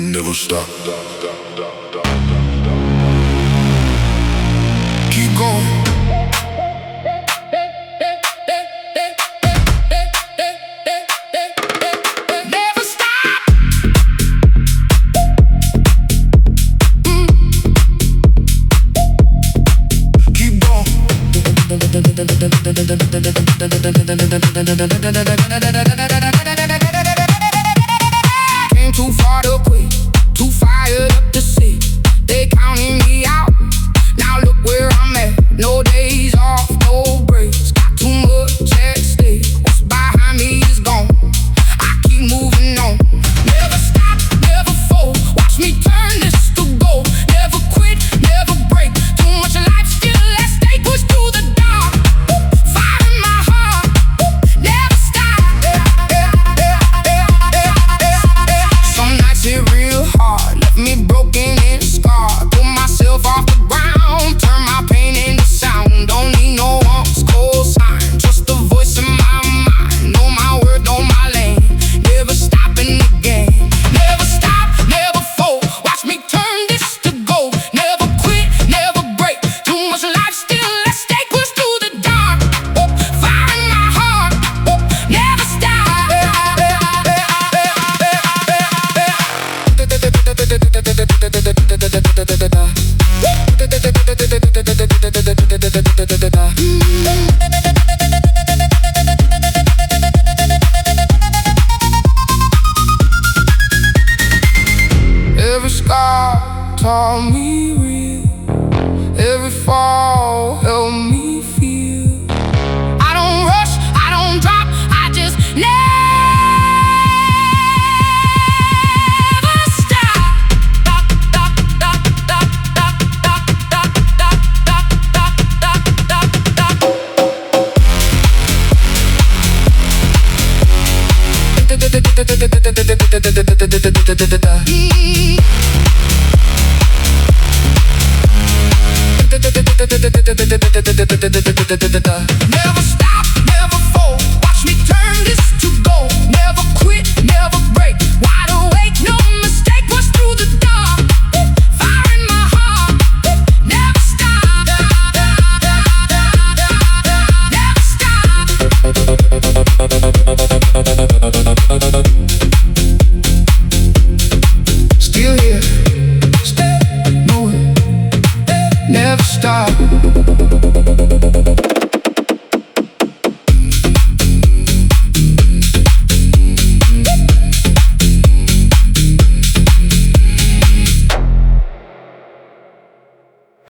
never stop. Keep going. Never stop. Keep going. Came too far to quit, too fired up to sit. They counting me out, now look where I'm at. No days off, no breaks, got too much at stake. What's behind me is gone, I keep moving on. Never stop, never fold, watch me turn this to gold. Never quit, never break, too much life still at stake. Push through the dark, fire in my heart, never stop. Some nights hit real hard, left me broken and scarred. Pull myself off the ground, turn my pain into sound. Don't need no one's cosign, trust the voice in my mind. Know my word, know my lane, never stopping again. Never stop, never fold, watch me turn this to gold. Never quit, never break, too much life still at stake. Push through the dark, fire in my heart, never stop. Every scar taught me real, every fall helped me feel. I don't rush, I don't drop, I just never stop. Never